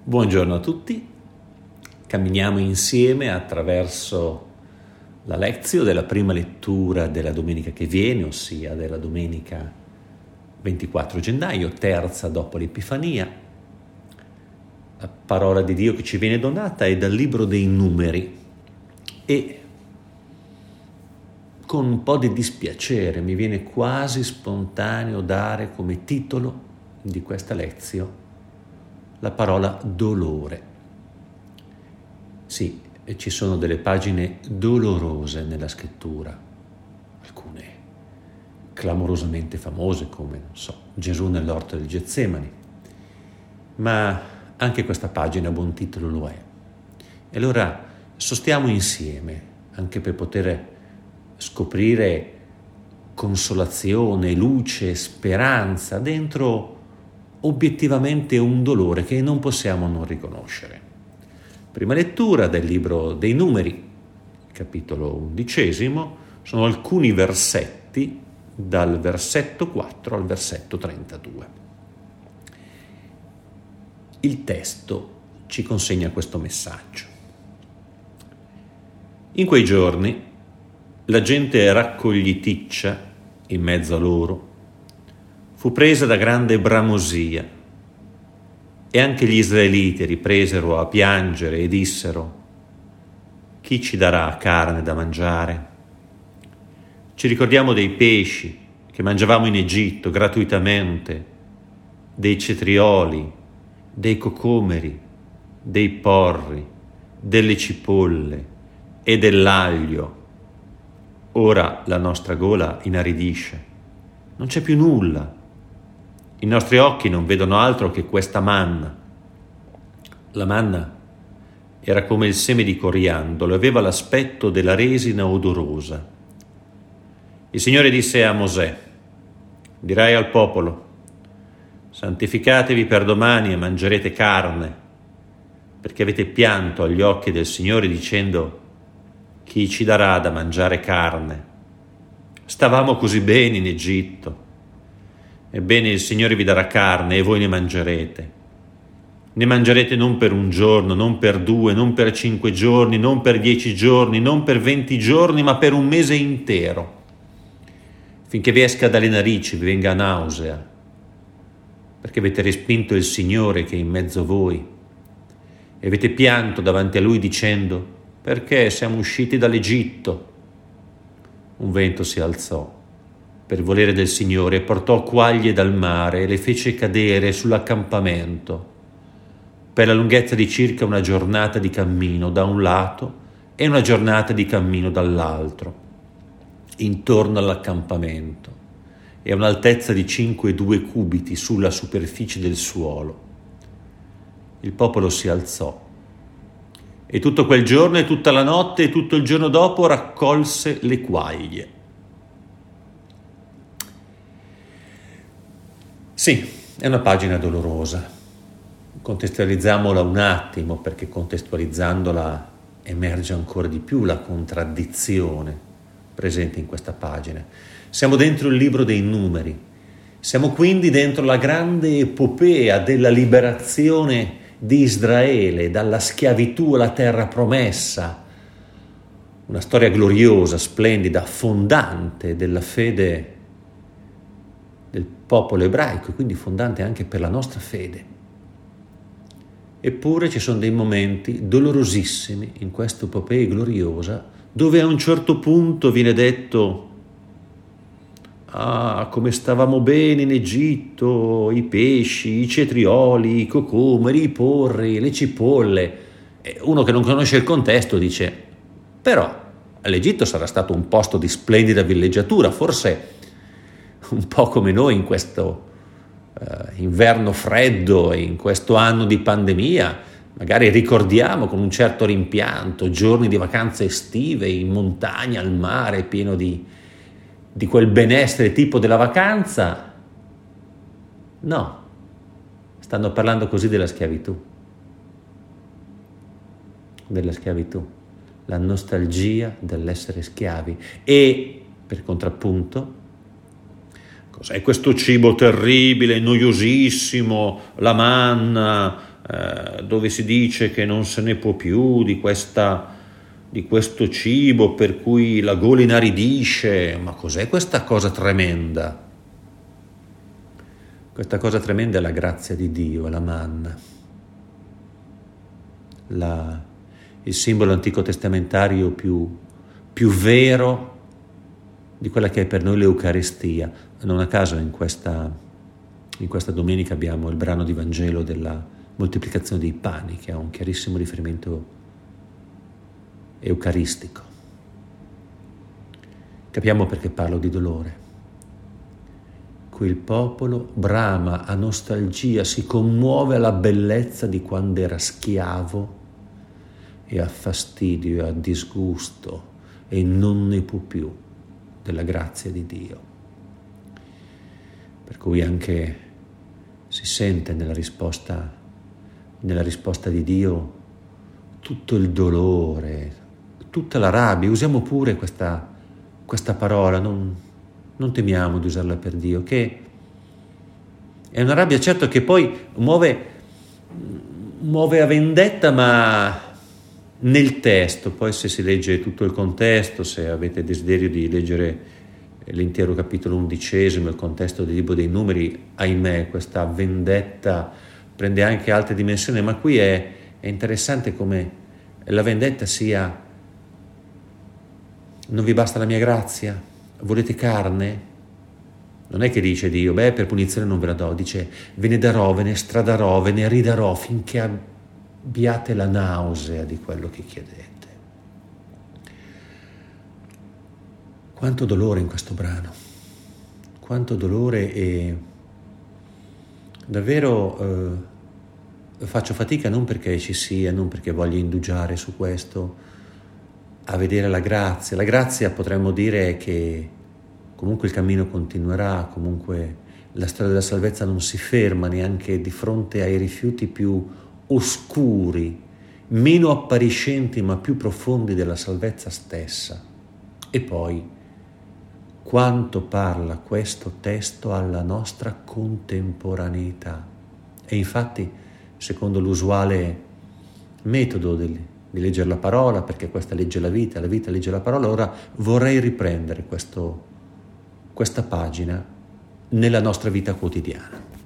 Buongiorno a tutti, camminiamo insieme attraverso la lezione della prima lettura della domenica che viene, ossia della domenica 24 gennaio, terza dopo l'Epifania. La parola di Dio che ci viene donata è dal libro dei Numeri e con un po' di dispiacere mi viene quasi spontaneo dare come titolo di questa lezione la parola dolore. Sì, ci sono delle pagine dolorose nella scrittura, alcune clamorosamente famose come, Gesù nell'orto del Getsemani, ma anche questa pagina a buon titolo lo è. E allora sostiamo insieme, anche per poter scoprire consolazione, luce, speranza dentro obiettivamente un dolore che non possiamo non riconoscere. Prima lettura del libro dei Numeri, capitolo 11, sono alcuni versetti dal versetto 4 al versetto 32. Il testo ci consegna questo messaggio. In quei giorni la gente raccogliticcia in mezzo a loro fu presa da grande bramosia e anche gli israeliti ripresero a piangere e dissero: chi ci darà carne da mangiare? Ci ricordiamo dei pesci che mangiavamo in Egitto gratuitamente, dei cetrioli, dei cocomeri, dei porri, delle cipolle e dell'aglio. Ora la nostra gola inaridisce, non c'è più nulla. I nostri occhi non vedono altro che questa manna. La manna era come il seme di coriandolo, aveva l'aspetto della resina odorosa. Il Signore disse a Mosè: dirai al popolo: santificatevi per domani e mangerete carne, perché avete pianto agli occhi del Signore dicendo: chi ci darà da mangiare carne? Stavamo così bene in Egitto. Ebbene, il Signore vi darà carne e voi ne mangerete. Ne mangerete non per un giorno, non per 2, non per 5 giorni, non per 10 giorni, non per 20 giorni, ma per un mese intero, finché vi esca dalle narici, vi venga nausea, perché avete respinto il Signore che è in mezzo a voi e avete pianto davanti a Lui dicendo: perché siamo usciti dall'Egitto? Un vento si alzò per volere del Signore e portò quaglie dal mare e le fece cadere sull'accampamento per la lunghezza di circa una giornata di cammino da un lato e una giornata di cammino dall'altro, intorno all'accampamento, e a un'altezza di 5,2 cubiti sulla superficie del suolo. Il popolo si alzò e tutto quel giorno e tutta la notte e tutto il giorno dopo raccolse le quaglie. Sì, è una pagina dolorosa. Contestualizziamola un attimo, perché contestualizzandola emerge ancora di più la contraddizione presente in questa pagina. Siamo dentro il libro dei Numeri, siamo quindi dentro la grande epopea della liberazione di Israele dalla schiavitù alla terra promessa, una storia gloriosa, splendida, fondante della fede del popolo ebraico e quindi fondante anche per la nostra fede. Eppure ci sono dei momenti dolorosissimi in questa epopea gloriosa dove a un certo punto viene detto: come stavamo bene in Egitto, i pesci, i cetrioli, i cocomeri, i porri, le cipolle. E uno che non conosce il contesto dice: però l'Egitto sarà stato un posto di splendida villeggiatura, forse un po' come noi in questo inverno freddo e in questo anno di pandemia, magari ricordiamo con un certo rimpianto giorni di vacanze estive in montagna, al mare, pieno di quel benessere tipo della vacanza. No, stanno parlando così della schiavitù, la nostalgia dell'essere schiavi e, per contrappunto, cos'è questo cibo terribile, noiosissimo, la manna, dove si dice che non se ne può più di questo cibo per cui la gola inaridisce. Ma cos'è questa cosa tremenda? Questa cosa tremenda è la grazia di Dio, la manna, il simbolo antico testamentario più vero di quella che è per noi l'Eucaristia. Non a caso in questa domenica abbiamo il brano di Vangelo della moltiplicazione dei pani, che ha un chiarissimo riferimento eucaristico. Capiamo perché parlo di dolore. Qui il popolo brama, ha nostalgia, si commuove alla bellezza di quando era schiavo e ha fastidio e ha disgusto e non ne può più della grazia di Dio. Per cui anche si sente nella risposta di Dio tutto il dolore, tutta la rabbia. Usiamo pure questa parola, non temiamo di usarla per Dio, che è una rabbia certo che poi muove a vendetta, ma nel testo, poi se si legge tutto il contesto, se avete desiderio di leggere l'intero capitolo 11, il contesto del libro dei Numeri, ahimè, questa vendetta prende anche altre dimensioni, ma qui è interessante come la vendetta sia: non vi basta la mia grazia? Volete carne? Non è che dice Dio, per punizione non ve la do, dice ve ne darò, ve ne stradarò, ve ne ridarò finché abbiate la nausea di quello che chiedete. Quanto dolore in questo brano, quanto dolore, e davvero faccio fatica, non perché ci sia, non perché voglia indugiare su questo, a vedere la grazia. La grazia, potremmo dire, è che comunque il cammino continuerà, comunque la storia della salvezza non si ferma neanche di fronte ai rifiuti più oscuri, meno appariscenti ma più profondi della salvezza stessa. E poi quanto parla questo testo alla nostra contemporaneità. E infatti, secondo l'usuale metodo di leggere la parola, perché questa legge la vita legge la parola, ora vorrei riprendere questa pagina nella nostra vita quotidiana.